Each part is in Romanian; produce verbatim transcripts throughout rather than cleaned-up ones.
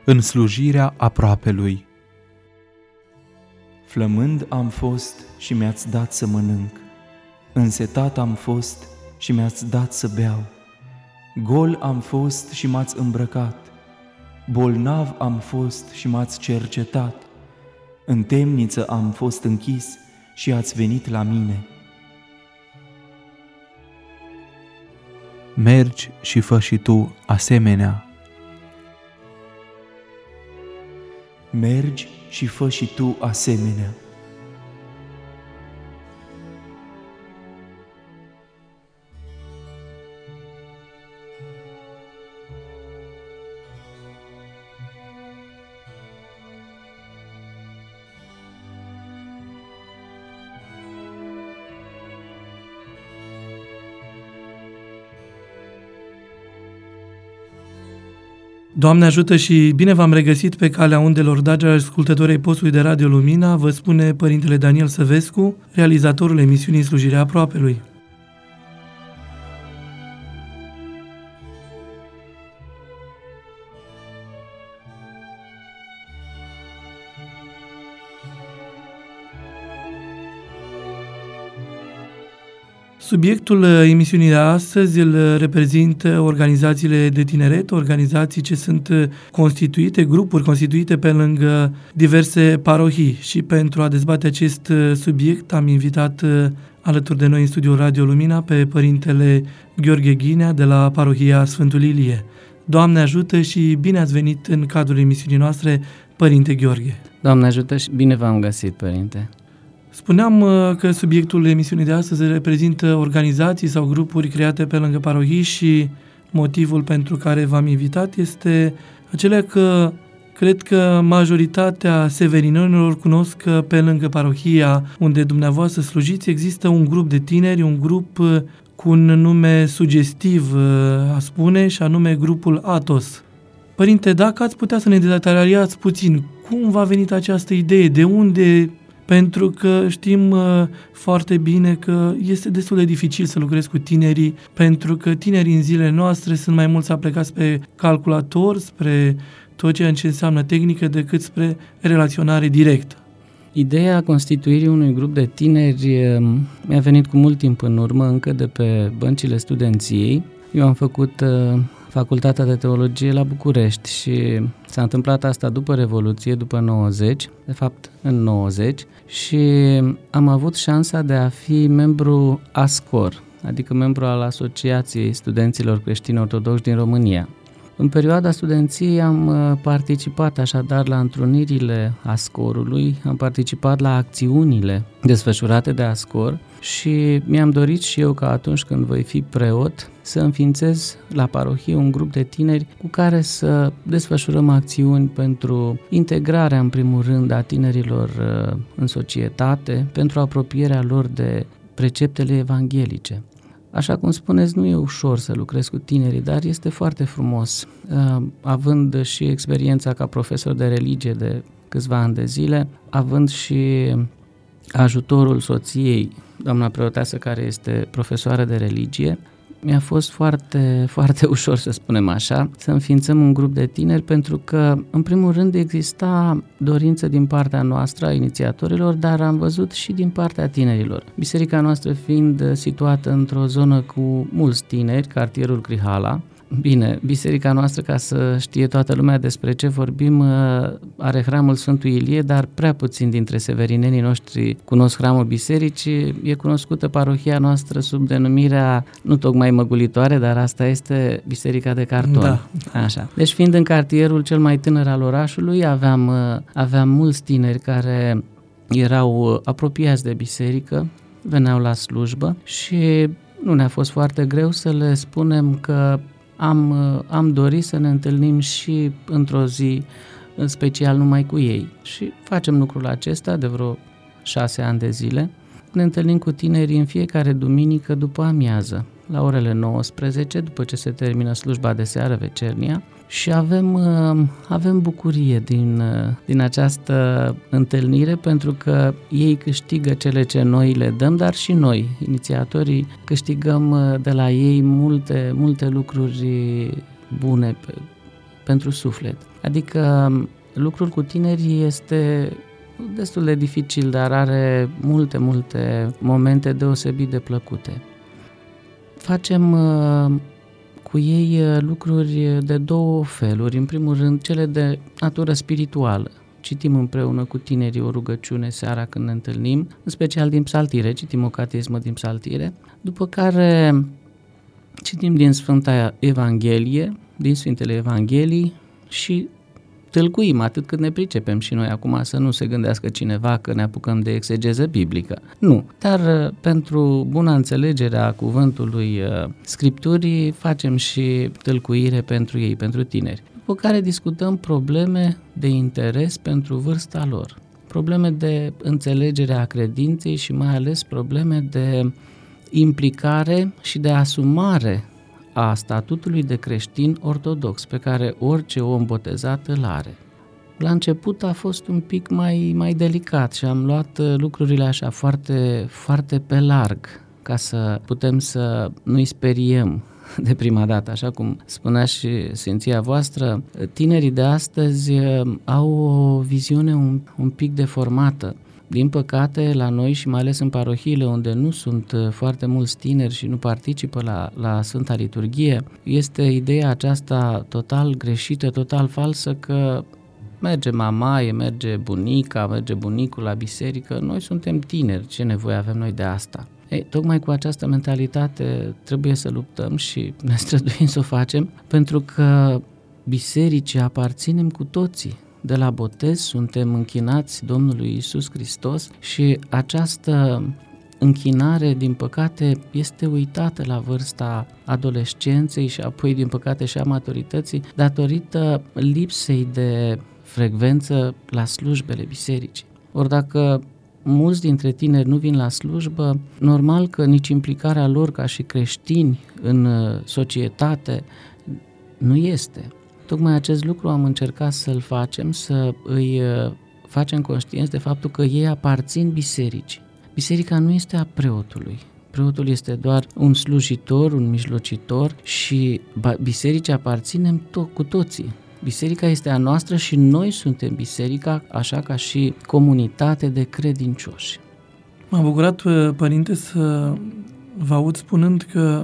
în slujirea aproapelui. Flămând am fost și mi-ați dat să mănânc, însetat am fost și mi-ați dat să beau, gol am fost și m-ați îmbrăcat, bolnav am fost și m-ați cercetat, în temniță am fost închis și ați venit la mine. Mergi și fă și tu asemenea. Mergi și fă și tu asemenea. Doamne ajută și bine v-am regăsit pe calea undelor, dragi ascultători ai postului de Radio Lumina, vă spune Părintele Daniel Săvescu, realizatorul emisiunii Slujirea Aproapelui. Subiectul emisiunii de astăzi îl reprezintă organizațiile de tineret, organizații ce sunt constituite, grupuri constituite pe lângă diverse parohii. Și pentru a dezbate acest subiect am invitat alături de noi în studiul Radio Lumina pe Părintele Gheorghe Ghinea de la parohia Sfântul Ilie. Doamne ajută și bine ați venit în cadrul emisiunii noastre, Părinte Gheorghe. Doamne ajută și bine v-am găsit, Părinte. Spuneam că subiectul emisiunii de astăzi reprezintă organizații sau grupuri create pe lângă parohii și motivul pentru care v-am invitat este acela că cred că majoritatea severinenilor cunosc că pe lângă parohia unde dumneavoastră slujiți există un grup de tineri, un grup cu un nume sugestiv, a spune, și anume grupul Athos. Părinte, dacă ați putea să ne detaliați puțin, cum v-a venit această idee, de unde... Pentru că știm uh, foarte bine că este destul de dificil să lucrezi cu tinerii, pentru că tinerii în zilele noastre sunt mai mulți aplecați pe calculator, spre tot ceea ce înseamnă tehnică, decât spre relaționare directă. Ideea constituirii unui grup de tineri mi-a venit cu mult timp în urmă, încă de pe băncile studenției. Eu am făcut uh, facultatea de teologie la București și s-a întâmplat asta după Revoluție, după nouăzeci, de fapt în nouăzeci, și am avut șansa de a fi membru ASCOR, adică membru al Asociației Studenților Creștini Ortodoxi din România. În perioada studenției am participat așadar la întrunirile ASCOR-ului, am participat la acțiunile desfășurate de ASCOR și mi-am dorit și eu ca atunci când voi fi preot să înființez la parohie un grup de tineri cu care să desfășurăm acțiuni pentru integrarea, în primul rând, a tinerilor în societate, pentru apropierea lor de preceptele evanghelice. Așa cum spuneți, nu e ușor să lucrezi cu tinerii, dar este foarte frumos. Având și experiența ca profesor de religie de câțiva ani de zile, având și ajutorul soției, doamna preoteasă, care este profesoară de religie, mi-a fost foarte, foarte ușor, să spunem așa, să înființăm un grup de tineri, pentru că, în primul rând, exista dorință din partea noastră, a inițiatorilor, dar am văzut și din partea tinerilor. Biserica noastră fiind situată într-o zonă cu mulți tineri, cartierul Crihala. Bine, biserica noastră, ca să știe toată lumea despre ce vorbim, are hramul Sfântul Ilie, dar prea puțin dintre severinenii noștri cunosc hramul bisericii. E cunoscută parohia noastră sub denumirea, nu tocmai măgulitoare, dar asta este Biserica de Carton. Da. Așa. Deci, fiind în cartierul cel mai tânăr al orașului, aveam, aveam mulți tineri care erau apropiați de biserică, veneau la slujbă și nu ne-a fost foarte greu să le spunem că Am, am dorit să ne întâlnim și într-o zi, în special numai cu ei. Și facem lucrul acesta de vreo șase ani de zile. Ne întâlnim cu tinerii în fiecare duminică după amiază, la orele nouăsprezece, după ce se termină slujba de seară, vecernia, și avem, avem bucurie din, din această întâlnire, pentru că ei câștigă cele ce noi le dăm, dar și noi, inițiatorii, câștigăm de la ei multe, multe lucruri bune pe, pentru suflet. Adică lucrul cu tinerii este destul de dificil, dar are multe, multe momente deosebit de plăcute. Facem cu ei lucruri de două feluri. În primul rând, cele de natură spirituală. Citim împreună cu tinerii o rugăciune seara când ne întâlnim, în special din psaltire, citim o cateismă din psaltire, după care citim din Sfânta Evanghelie, din Sfintele Evanghelii și tâlcuim atât cât ne pricepem și noi acum, să nu se gândească cineva că ne apucăm de exegeză biblică. Nu, dar pentru buna înțelegere a cuvântului Scripturii facem și tâlcuire pentru ei, pentru tineri, după care discutăm probleme de interes pentru vârsta lor, probleme de înțelegere a credinței și mai ales probleme de implicare și de asumare a statutului de creștin ortodox pe care orice om botezat îl are. La început a fost un pic mai, mai delicat și am luat lucrurile așa foarte, foarte pe larg ca să putem să nu-i speriem de prima dată. Așa cum spunea și Sfinția voastră, tinerii de astăzi au o viziune un, un pic deformată. Din păcate, la noi și mai ales în parohiile unde nu sunt foarte mulți tineri și nu participă la, la Sfânta Liturghie, este ideea aceasta total greșită, total falsă că merge mamaie, merge bunica, merge bunicul la biserică, noi suntem tineri, ce nevoie avem noi de asta? Ei, tocmai cu această mentalitate trebuie să luptăm și ne străduim să o facem, pentru că bisericii aparținem cu toții. De la botez suntem închinați Domnului Iisus Hristos și această închinare, din păcate, este uitată la vârsta adolescenței și apoi, din păcate, și a maturității, datorită lipsei de frecvență la slujbele bisericii. Ori dacă mulți dintre tineri nu vin la slujbă, normal că nici implicarea lor ca și creștini în societate nu este. Tocmai acest lucru am încercat să-l facem, să îi facem conștienți de faptul că ei aparțin bisericii. Biserica nu este a preotului. Preotul este doar un slujitor, un mijlocitor și bisericii aparținem to- cu toții. Biserica este a noastră și noi suntem biserica, așa ca și comunitate de credincioși. M-a bucurat, părinte, să vă aud spunând că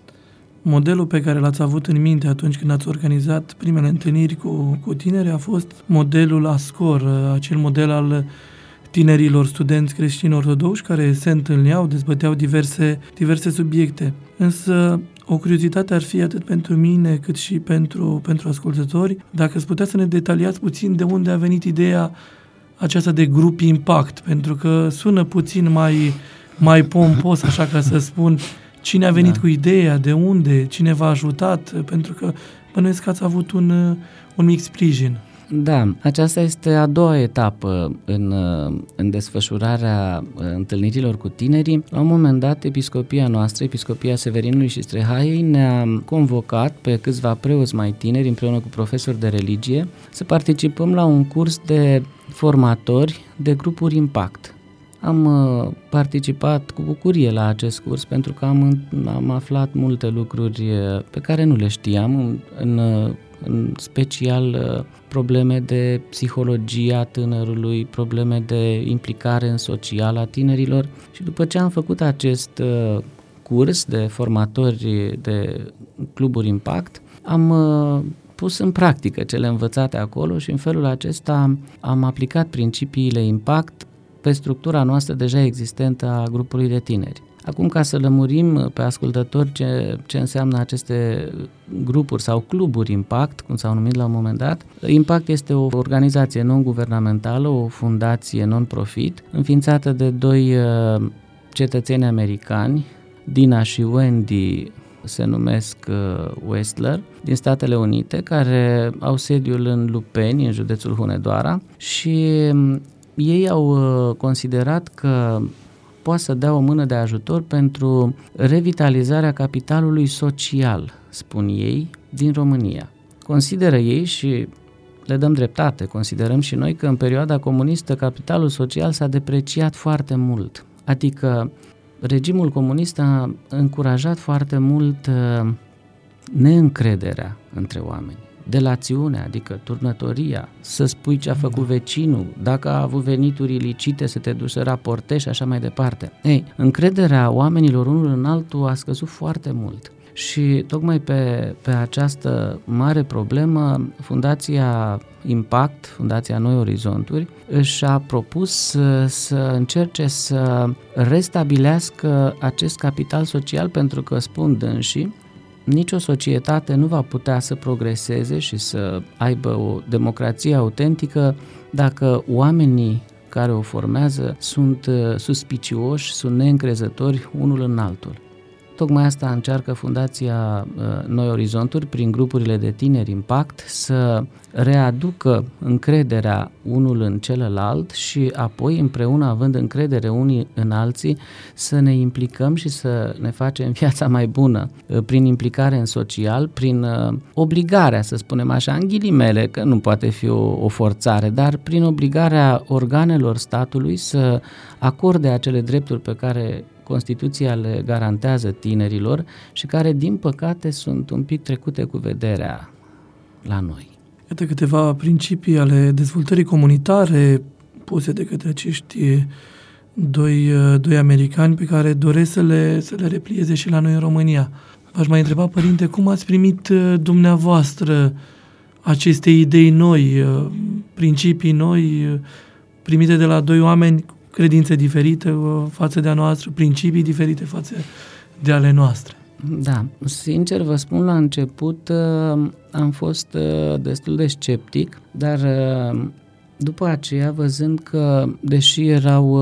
modelul pe care l-ați avut în minte atunci când ați organizat primele întâlniri cu, cu tineri a fost modelul ASCOR, acel model al tinerilor studenți creștini ortodoxi care se întâlneau, dezbăteau diverse, diverse subiecte. Însă o curiozitate ar fi atât pentru mine cât și pentru, pentru ascultători, dacă ați putea să ne detaliați puțin de unde a venit ideea aceasta de grup impact, pentru că sună puțin mai, mai pompos, așa ca să spun. Cine a venit da. cu ideea, de unde, cine v-a ajutat, pentru că bănuiesc că ați avut un, un mic sprijin. Da, aceasta este a doua etapă în, în desfășurarea întâlnirilor cu tinerii. La un moment dat, episcopia noastră, Episcopia Severinului și Strehaiei, ne-a convocat pe câțiva preoți mai tineri, împreună cu profesori de religie, să participăm la un curs de formatori de grupuri impact. Am participat cu bucurie la acest curs pentru că am, am aflat multe lucruri pe care nu le știam, în, în, în special probleme de psihologie a tânărului, probleme de implicare în social a tinerilor și după ce am făcut acest curs de formatori de cluburi impact, am pus în practică cele învățate acolo și în felul acesta am aplicat principiile impact pe structura noastră deja existentă a grupului de tineri. Acum, ca să lămurim pe ascultători ce, ce înseamnă aceste grupuri sau cluburi Impact, cum s-au numit la un moment dat, Impact este o organizație non-guvernamentală, o fundație non-profit, înființată de doi cetățeni americani, Dina și Wendy, se numesc Westler, din Statele Unite, care au sediul în Lupeni, în județul Hunedoara, și ei au considerat că poate să dea o mână de ajutor pentru revitalizarea capitalului social, spun ei, din România. Consideră ei și le dăm dreptate, considerăm și noi că în perioada comunistă capitalul social s-a depreciat foarte mult. Adică regimul comunist a încurajat foarte mult neîncrederea între oameni, delațiunea, adică turnătoria, să spui ce a făcut vecinul, dacă a avut venituri ilicite să te duci să raportezi și așa mai departe. Ei, încrederea oamenilor unul în altul a scăzut foarte mult. Și tocmai pe, pe această mare problemă, Fundația Impact, Fundația Noi Orizonturi, își-a propus să, să încerce să restabilească acest capital social, pentru că, spun dânsii, nicio societate nu va putea să progreseze și să aibă o democrație autentică dacă oamenii care o formează sunt suspicioși, sunt neîncrezători unul în altul. Tocmai asta încearcă Fundația Noi Orizonturi, prin grupurile de tineri Impact, să readucă încrederea unul în celălalt și apoi, împreună, având încredere unii în alții, să ne implicăm și să ne facem viața mai bună prin implicare în social, prin obligarea, să spunem așa, în ghilimele, că nu poate fi o, o forțare, dar prin obligarea organelor statului să acorde acele drepturi pe care Constituția le garantează tinerilor și care, din păcate, sunt un pic trecute cu vederea la noi. Iată câteva principii ale dezvoltării comunitare puse de către acești doi, doi americani pe care doresc să le, să le replieze și la noi în România. V-aș mai întreba, părinte, cum ați primit dumneavoastră aceste idei noi, principii noi, primite de la doi oameni, credințe diferite față de a noastră, principii diferite față de ale noastre? Da, sincer vă spun, la început am fost destul de sceptic, dar după aceea, văzând că, deși erau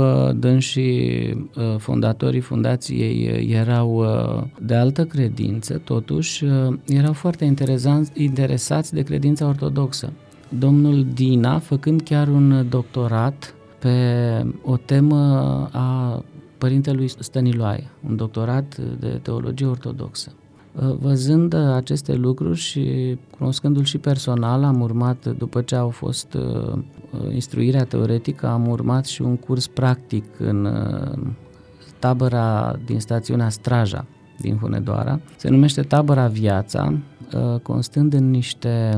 dânsii fondatorii fundației, erau de altă credință, totuși erau foarte interesanți, interesați de credința ortodoxă. Domnul Dina, făcând chiar un doctorat pe o temă a părintelui Stăniloae, un doctorat de teologie ortodoxă. Văzând aceste lucruri și cunoscându-l și personal, am urmat, după ce au fost instruirea teoretică, am urmat și un curs practic în tabăra din stațiunea Straja din Hunedoara. Se numește Tabăra Viața, constând în niște,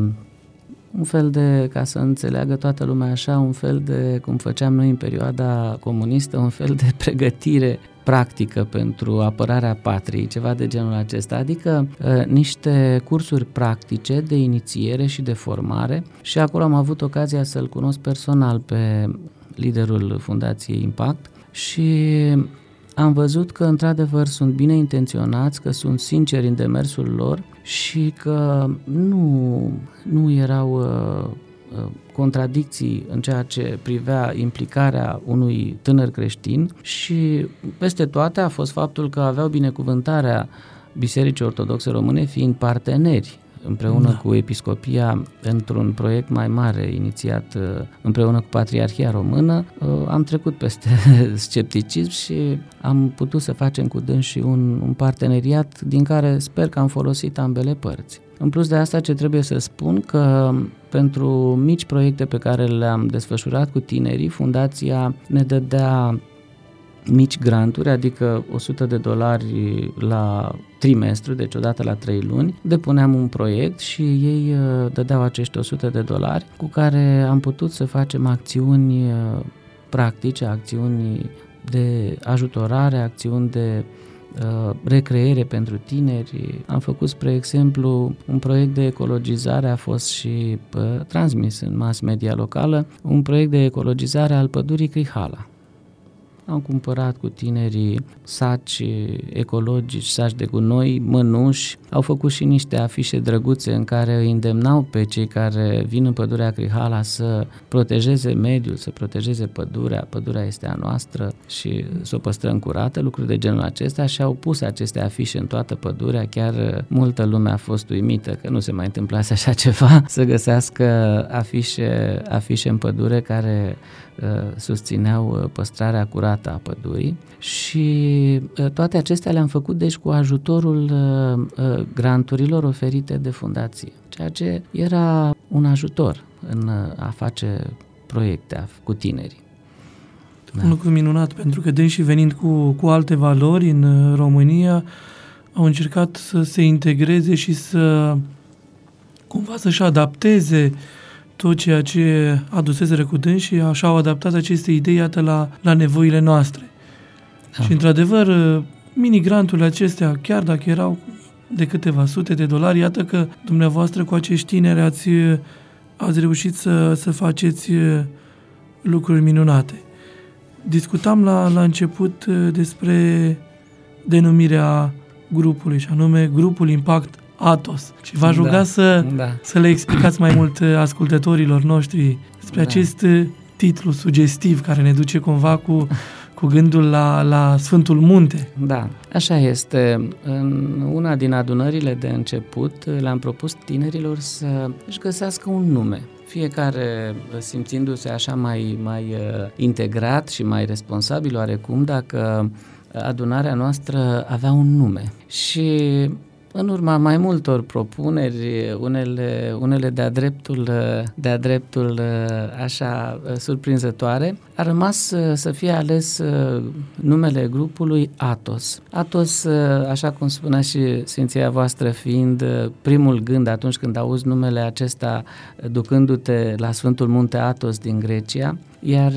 un fel de, ca să înțeleagă toată lumea așa, un fel de, cum făceam noi în perioada comunistă, un fel de pregătire practică pentru apărarea patriei, ceva de genul acesta, adică uh, niște cursuri practice de inițiere și de formare, și acolo am avut ocazia să-l cunosc personal pe liderul Fundației Impact și am văzut că într-adevăr sunt bine intenționați, că sunt sinceri în demersul lor și că nu, nu erau uh, contradicții în ceea ce privea implicarea unui tânăr creștin, și peste toate a fost faptul că aveau binecuvântarea Bisericii Ortodoxe Române, fiind parteneri împreună da. cu Episcopia într-un proiect mai mare inițiat împreună cu Patriarhia Română. Am trecut peste scepticism și am putut să facem cu dânsii un, un parteneriat din care sper că am folosit ambele părți. În plus de asta, ce trebuie să spun, că pentru mici proiecte pe care le-am desfășurat cu tinerii, Fundația ne dădea mici granturi, adică o sută de dolari la trimestru, deci odată la trei luni. Depuneam un proiect și ei dădeau acești o sută de dolari cu care am putut să facem acțiuni practice, acțiuni de ajutorare, acțiuni de recreere pentru tineri. Am făcut, spre exemplu, un proiect de ecologizare, a fost și transmis în mass media locală, un proiect de ecologizare al pădurii Crihala. Am cumpărat cu tinerii saci ecologici, saci de gunoi, mănuși. Au făcut și niște afișe drăguțe în care îi îndemnau pe cei care vin în pădurea Crihala să protejeze mediul, să protejeze pădurea. Pădurea este a noastră și să o păstrăm curată, lucruri de genul acesta, și au pus aceste afișe în toată pădurea. Chiar multă lume a fost uimită că nu se mai întâmplase așa ceva, să găsească afișe, afișe în pădure care susțineau păstrarea curată a pădurii, și toate acestea le-am făcut deci cu ajutorul granturilor oferite de fundație, ceea ce era un ajutor în a face proiecte cu tinerii. Un da. lucru minunat, pentru că dânsii, venind cu, cu alte valori în România, au încercat să se integreze și să cumva să-și adapteze tot ceea ce aduseseră cu dâns și așa au adaptat aceste idei, iată, la, la nevoile noastre. Da. Și, într-adevăr, mini-granturile acestea, chiar dacă erau de câteva sute de dolari, iată că dumneavoastră cu acești tineri ați, ați reușit să, să faceți lucruri minunate. Discutam la, la început despre denumirea grupului, și anume Grupul Impact Atos. Și v-aș ruga da, să, da. să le explicați mai mult ascultătorilor noștri despre da. acest titlu sugestiv care ne duce cumva cu, cu gândul la, la Sfântul Munte. Da, așa este. În una din adunările de început le-am propus tinerilor să își găsească un nume. Fiecare simțindu-se așa mai, mai integrat și mai responsabil oarecum dacă adunarea noastră avea un nume. Și în urma mai multor propuneri, unele, unele de-a dreptul, de-a dreptul așa surprinzătoare, a rămas să fie ales numele grupului Atos. Atos, așa cum spunea și Sfinția voastră, fiind primul gând atunci când auzi numele acesta ducându-te la Sfântul Munte Atos din Grecia, iar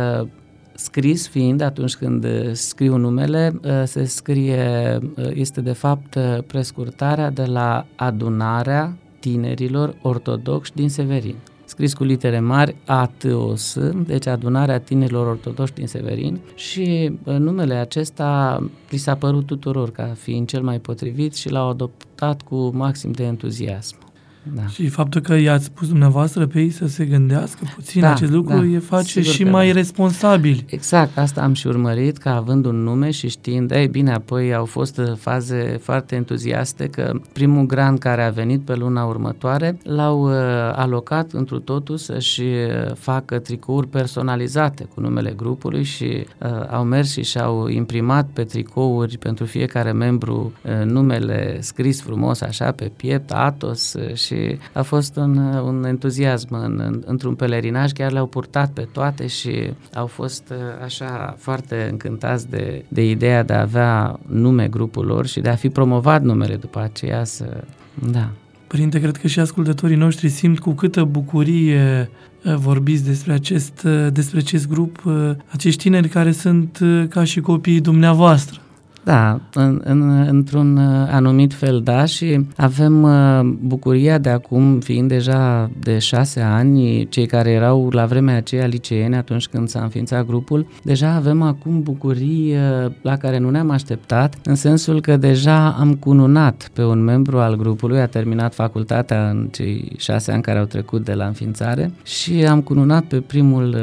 scris fiind, atunci când scriu numele, se scrie, este de fapt prescurtarea de la Adunarea Tinerilor Ortodoxi din Severin. Scris cu litere mari A T O S, deci Adunarea Tinerilor Ortodoxi din Severin, și numele acesta li s-a părut tuturor ca fiind cel mai potrivit și l-au adoptat cu maxim de entuziasm. Da. Și faptul că i-ați spus dumneavoastră pe ei să se gândească puțin da, acest lucru, da, îi face și mai da. responsabili. Exact, asta am și urmărit, că având un nume și știind, ei bine, apoi au fost faze foarte entuziaste, că primul grant care a venit pe luna următoare l-au uh, alocat întru totul să-și facă tricouri personalizate cu numele grupului și uh, au mers și și-au imprimat pe tricouri pentru fiecare membru uh, numele scris frumos așa pe piept, Atos, uh, și și a fost un, un entuziasm în, în, într-un pelerinaj, chiar le-au purtat pe toate și au fost așa foarte încântați de, de ideea de a avea nume grupul lor și de a fi promovat numele după aceea să... Da. Părinte, cred că și ascultătorii noștri simt cu câtă bucurie vorbiți despre acest, despre acest grup, acești tineri care sunt ca și copiii dumneavoastră. Da, în, în, într-un anumit fel, da, și avem bucuria de acum, fiind deja de șase ani, cei care erau la vremea aceea liceeni atunci când s-a înființat grupul, deja avem acum bucurii la care nu ne-am așteptat, în sensul că deja am cununat pe un membru al grupului, a terminat facultatea în cei șase ani care au trecut de la înființare și am cununat pe primul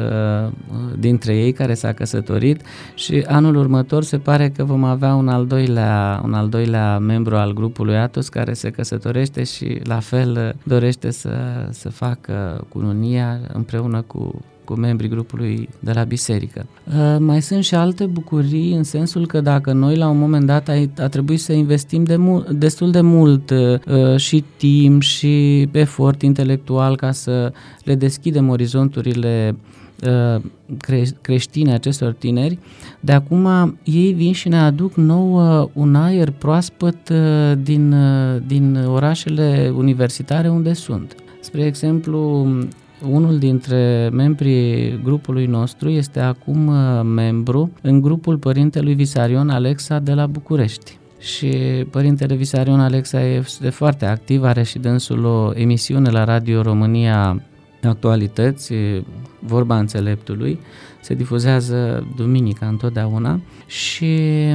dintre ei care s-a căsătorit și anul următor se pare că vom avea un al doilea, un al doilea membru al grupului Atos care se căsătorește și la fel dorește să, să facă cununia împreună cu, cu membrii grupului de la biserică. Uh, mai sunt și alte bucurii în sensul că dacă noi la un moment dat a, a trebuit să investim de mult, destul de mult uh, și timp și efort intelectual ca să le deschidem orizonturile Cre- creștine acestor tineri, de acum ei vin și ne aduc nouă un aer proaspăt din, din orașele universitare unde sunt. Spre exemplu, unul dintre membrii grupului nostru este acum membru în grupul părintelui Visarion Alexa de la București. Și părintele Visarion Alexa este foarte activ, are și dânsul o emisiune la Radio România Actualități, Vorba Înțeleptului, se difuzează duminica întotdeauna și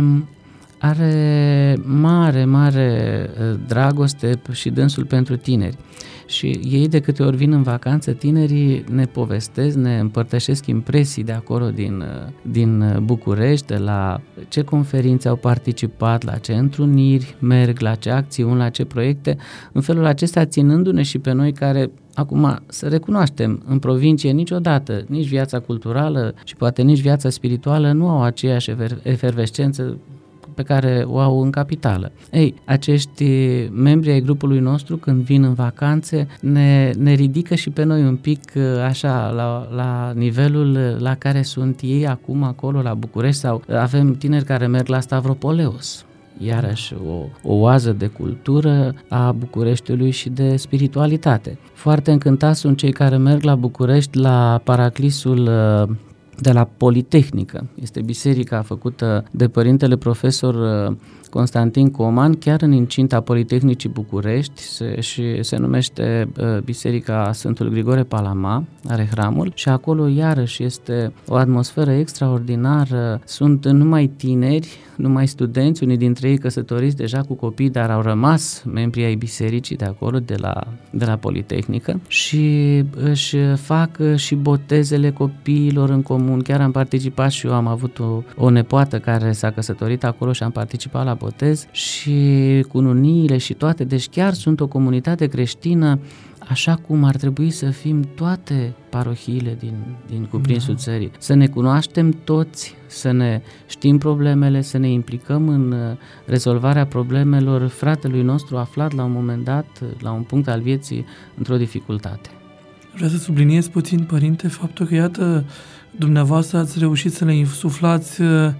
are mare, mare dragoste și dânsul pentru tineri. Și ei de câte ori vin în vacanță, tinerii ne povestesc, ne împărtășesc impresii de acolo din, din București, de la ce conferințe au participat, la ce întruniri merg, la ce acțiuni, la ce proiecte, în felul acesta ținându-ne și pe noi care acum, să recunoaștem, în provincie niciodată, nici viața culturală și poate nici viața spirituală nu au aceeași efervescență pe care o au în capitală. Ei, acești membri ai grupului nostru, când vin în vacanțe, ne, ne ridică și pe noi un pic așa la, la nivelul la care sunt ei acum acolo la București, sau avem tineri care merg la Stavropoleos. iarăși o, o oază de cultură a Bucureștiului și de spiritualitate. Foarte încântați sunt cei care merg la București la Paraclisul de la Politehnică. Este biserica făcută de părintele profesor Constantin Coman, chiar în incinta Politehnicii București, se, și se numește uh, Biserica Sfântul Grigore Palama, are hramul, și acolo iarăși este o atmosferă extraordinară, sunt numai tineri, numai studenți, unii dintre ei căsătoriți deja cu copii, dar au rămas membri ai bisericii de acolo, de la, de la Politehnică, și își fac și botezele copiilor în comun. Chiar am participat și eu, am avut o, o nepoată care s-a căsătorit acolo și am participat la botez, și cununiile și toate, deci chiar sunt o comunitate creștină așa cum ar trebui să fim toate parohiile din, din cuprinsul da. țării. Să ne cunoaștem toți, să ne știm problemele, să ne implicăm în rezolvarea problemelor fratelui nostru aflat la un moment dat, la un punct al vieții, într-o dificultate. Vreau să subliniez puțin, părinte, faptul că, iată, dumneavoastră ați reușit să le insuflați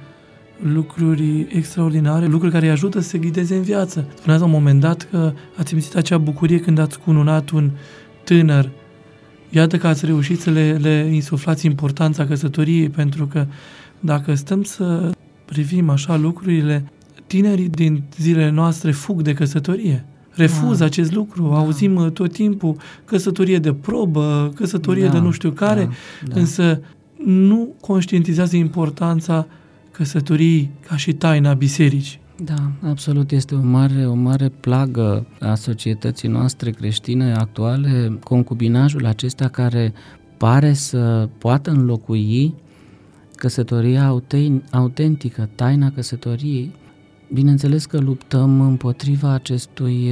lucruri extraordinare, lucruri care îi ajută să se ghideze în viață. Spuneați la un moment dat că ați simțit acea bucurie când ați cununat un tânăr. Iată că ați reușit să le, le insuflați importanța căsătoriei, pentru că dacă stăm să privim așa lucrurile, tinerii din zilele noastre fug de căsătorie. Refuză da. acest lucru, da. auzim tot timpul căsătorie de probă, căsătorie da. de nu știu care, da. Da. însă nu conștientizează importanța căsătorii ca și taina bisericii. Da, absolut, este o mare, o mare plagă a societății noastre creștine actuale, concubinajul acesta care pare să poată înlocui căsătoria autentică, taina căsătoriei. Bineînțeles că luptăm împotriva acestui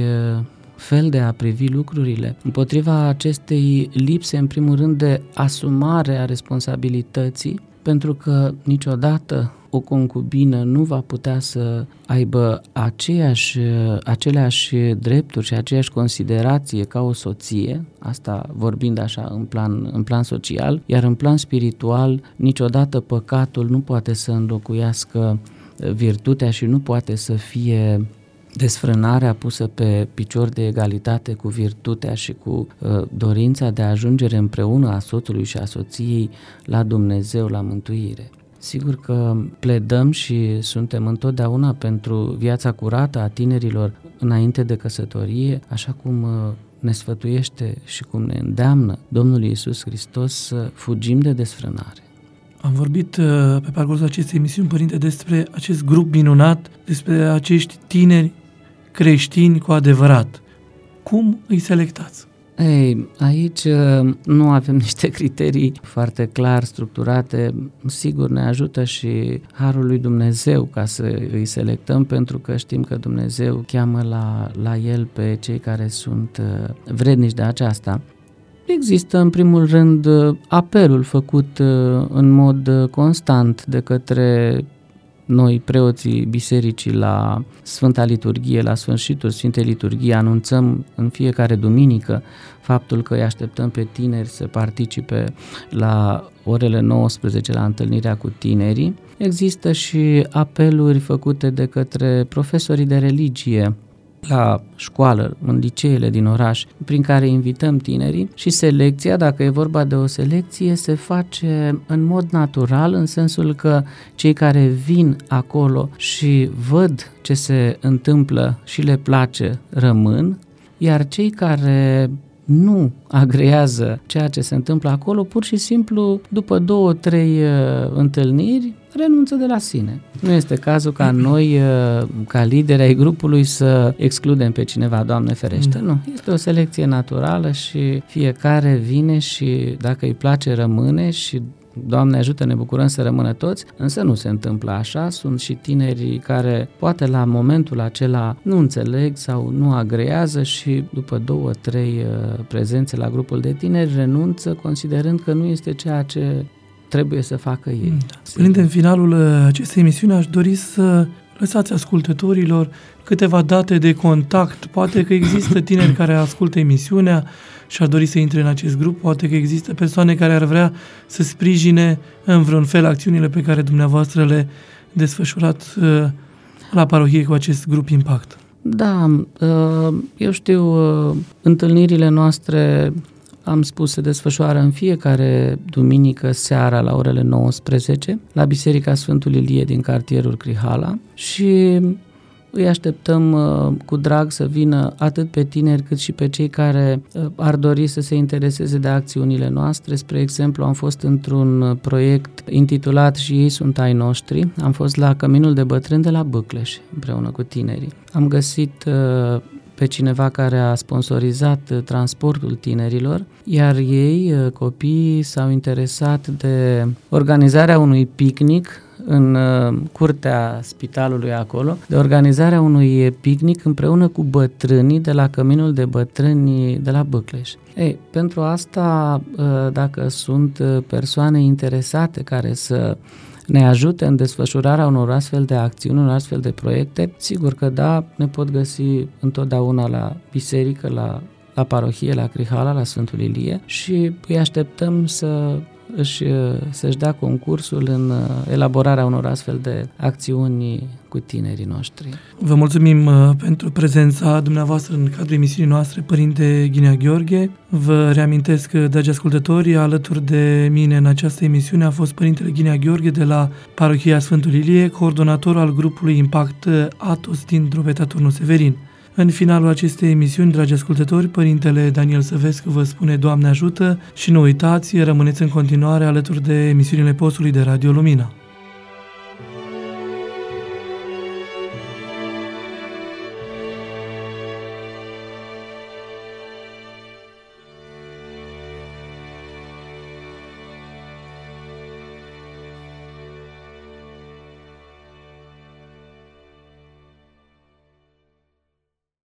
fel de a privi lucrurile, împotriva acestei lipse, în primul rând, de asumare a responsabilității, pentru că niciodată o concubină nu va putea să aibă aceeași, aceleași drepturi și aceeași considerație ca o soție, asta vorbind așa în plan, în plan social, iar în plan spiritual niciodată păcatul nu poate să înlocuiască virtutea și nu poate să fie desfrânarea pusă pe picior de egalitate cu virtutea și cu uh, dorința de a ajungere împreună a soțului și a soției la Dumnezeu, la mântuire. Sigur că pledăm și suntem întotdeauna pentru viața curată a tinerilor înainte de căsătorie, așa cum uh, ne sfătuiește și cum ne îndeamnă Domnul Iisus Hristos să fugim de desfrânare. Am vorbit uh, pe parcursul acestei emisiuni, părinte, despre acest grup minunat, despre acești tineri creștini cu adevărat. Cum îi selectați? Ei, aici nu avem niște criterii foarte clar structurate. Sigur, ne ajută și Harul lui Dumnezeu ca să îi selectăm, pentru că știm că Dumnezeu cheamă la, la El pe cei care sunt vrednici de aceasta. Există, în primul rând, apelul făcut în mod constant de către noi, preoții bisericii, la Sfânta Liturghie, la sfârșitul Sfintei Liturghii, anunțăm în fiecare duminică faptul că îi așteptăm pe tineri să participe la orele nouăsprezece la întâlnirea cu tinerii. Există și apeluri făcute de către profesorii de religie la școală, în liceele din oraș, prin care invităm tinerii, și selecția, dacă e vorba de o selecție, se face în mod natural, în sensul că cei care vin acolo și văd ce se întâmplă și le place, rămân, iar cei care nu agrează ceea ce se întâmplă acolo, pur și simplu, după două, trei uh, întâlniri, renunță de la sine. Nu este cazul ca noi, uh, ca lideri ai grupului, să excludem pe cineva, Doamne ferește. Nu, este o selecție naturală și fiecare vine și dacă îi place rămâne și Doamne ajută, ne bucurăm să rămână toți, însă nu se întâmplă așa. Sunt și tineri care poate la momentul acela nu înțeleg sau nu agrează și după două, trei prezențe la grupul de tineri renunță, considerând că nu este ceea ce trebuie să facă ei. Da. Părinte, în finalul acestei emisiuni aș dori să lăsați ascultătorilor câteva date de contact. Poate că există tineri care ascultă emisiunea și ar dori să intre în acest grup, poate că există persoane care ar vrea să sprijine în vreun fel acțiunile pe care dumneavoastră le desfășurați. la parohie cu acest grup Impact? Da, eu știu, întâlnirile noastre, am spus, se desfășoară în fiecare duminică seara la orele nouăsprezece la Biserica Sfântul Ilie din cartierul Crihala și îi așteptăm cu drag să vină atât pe tineri cât și pe cei care ar dori să se intereseze de acțiunile noastre. Spre exemplu, am fost într-un proiect intitulat Și ei sunt ai noștri. Am fost la Căminul de Bătrâni de la Bâcleș împreună cu tinerii. Am găsit pe cineva care a sponsorizat transportul tinerilor, iar ei, copiii, s-au interesat de organizarea unui picnic în curtea spitalului acolo, de organizarea unui picnic împreună cu bătrânii de la Căminul de Bătrâni de la Bâcleș. Ei, pentru asta, dacă sunt persoane interesate care să ne ajute în desfășurarea unor astfel de acțiuni, unor astfel de proiecte, sigur că da, ne pot găsi întotdeauna la biserică, la, la parohie, la Crihala, la Sfântul Ilie și îi așteptăm să își, să-și dea concursul în elaborarea unor astfel de acțiuni cu tinerii noștri. Vă mulțumim pentru prezența dumneavoastră în cadrul emisiunii noastre, Părinte Ghinea Gheorghe. Vă reamintesc, dragi ascultători, alături de mine în această emisiune a fost Părintele Ghinea Gheorghe de la Parohia Sfântul Ilie, coordonator al grupului Impact Atos din Drobeta Turnul Severin. În finalul acestei emisiuni, dragi ascultători, Părintele Daniel Săvescu vă spune Doamne ajută și nu uitați, rămâneți în continuare alături de emisiunile postului de Radio Lumina.